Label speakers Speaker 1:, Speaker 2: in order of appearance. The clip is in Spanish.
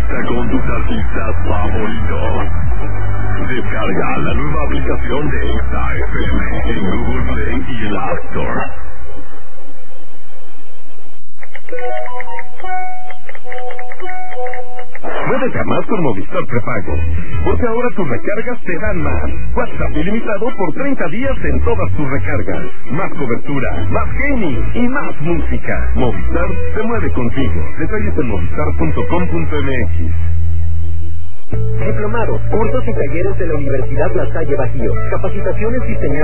Speaker 1: Conecta con tus artistas favoritos. Descarga la nueva aplicación de Exa FM en Google Play y en la App Store. Muévete a más con Movistar Prepago, porque ahora tus recargas te dan más. WhatsApp ilimitado por 30 días en todas tus recargas. Más cobertura, más gaming y más música. Movistar se mueve contigo. Detalles en movistar.com.mx.
Speaker 2: Diplomados, cursos y talleres de la Universidad La Salle Bajío. Capacitaciones diseñadas